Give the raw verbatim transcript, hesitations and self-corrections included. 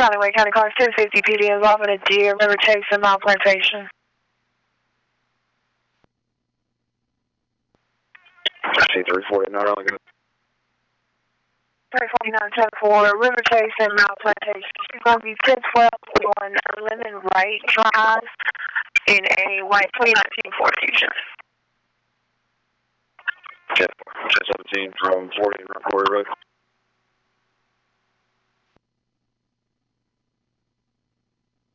Riley Wake County Cars ten fifty P D involving a deer, River Chase, and Mile Plantation. C three forty-nine, Riley. three forty-nine ten four, River Chase and Mile Plantation. She's going to be ten twelve on Lemon Right Drive in a white twenty nineteen Ford Fusion. ten seventeen from forty, Road.